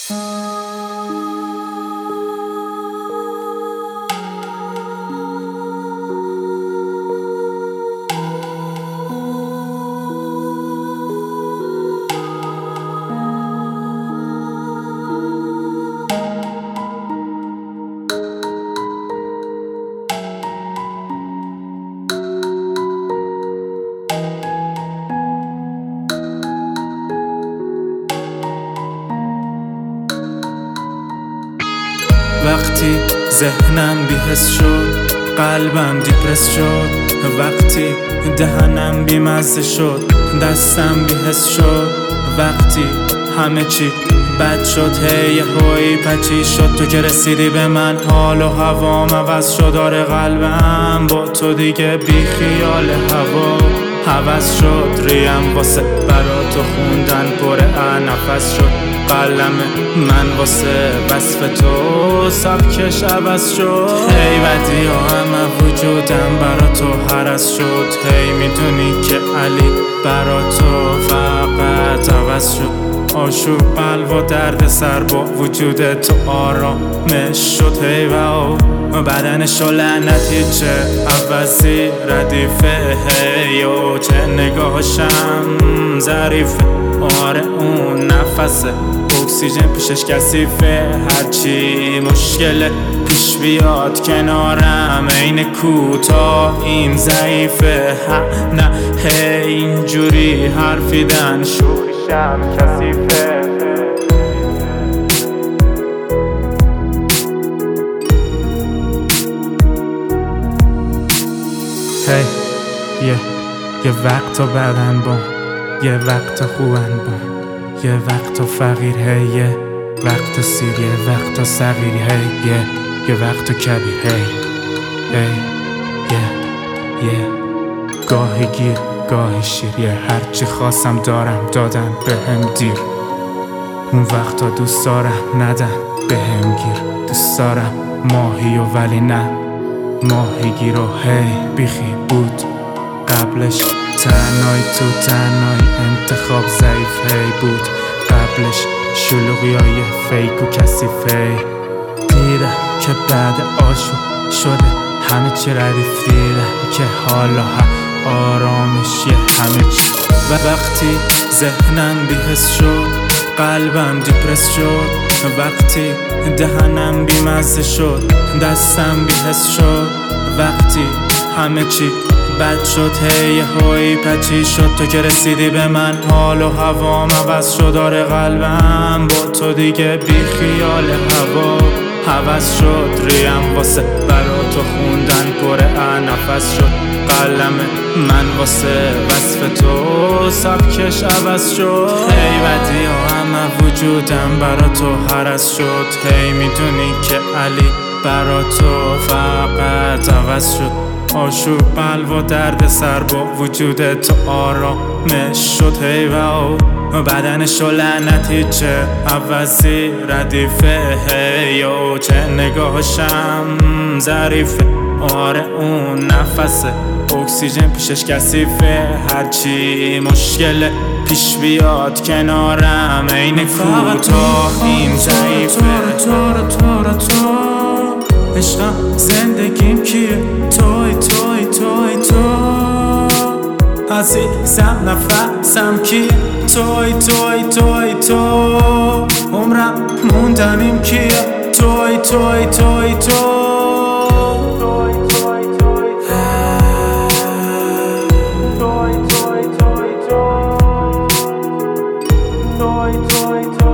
وقتی ذهنم بی‌حس شد، قلبم دیپرس شد، وقتی دهنم بی‌مزه شد، دستم بی‌حس شد، وقتی همه چی بد شد، هی هوی پچی شد، تو که رسیدی به من حال و هوام عوض شد. آره قلبم با تو دیگه بی خیال هوا عوض شد، ریم واسه برا تو خوندن پر نفس شد، قلم من واسه وصف تو سبکش عوض شد. هی بدی ها همه وجودم برا تو هرس شد، هی میدونی که علی برا تو فقط عوض شد. آشوب قلب و درد سر با وجود تو آرامش شد. هی و بدنش و لعنتی چه عوضی ردیفه، هی و چه نگاهشم ظریفه. آره اون نفسه اکسیژن پیشش کثیفه، هرچی مشکل پیش بیاد کنارم عین کوتاهیم ضعیفه. نه هی اینجوری حرفیدن شوخیشم کثیفه. هی یه وقتا بدن بام، یه وقتا خوبن بام، یه وقتا فقیر، هی یه وقتا سیر، یه وقتا صغیر، هی یه وقتا کبیر، هی گاهی گیر گاهی شیر، یه هرچی خواستم دارم دادن بهم دیر. اون وقتا دوست دارم ندن بهم گیر، دوست دارم ماهی و ولی نه ماهی گیر. و هی بیخی بود قبلش تنهایی، تو تنهایی انتخاب ضعیف هی بود قبلش، شلوغی های فیک و کثیفه. دیدم که بعد آشوب شده همه چی ردیف، دیدم که حالا آرامشیه همه چی. و وقتی ذهنم بی‌حس شد، قلبم دیپرس شد، وقتی دهنم بی‌مزه شد، دستم بی‌حس شد، وقتی همه چی بد شد، هی هوی پچی شد، تو که رسیدی به من حال و هوام عوض شد. آره قلبم با تو دیگه بی خیال هوا عوض شد، ریم واسه برا تو خوندن پر نفس شد، قلم من واسه وصف تو سبکش عوض شد. هی بدی ها همه وجودم برا تو هرس شد، هی میدونی که علی برا تو فقط عوض شد. آشوب قلب و درد سر با وجود تو آرامش شد. هی و بدنش و لعنتی چه عوضی ردیفه، هی و چه نگاهشم ظریفه. آره اون نفسه اکسیژن پیشش کثیفه، هرچی مشکل پیش بیاد کنارم عین کوتاهیم ضعیفه. تو عشقم زندگیم کیه، توی عزیزم نفسم کیه، توی عمرم موندنیم کیه، توی توی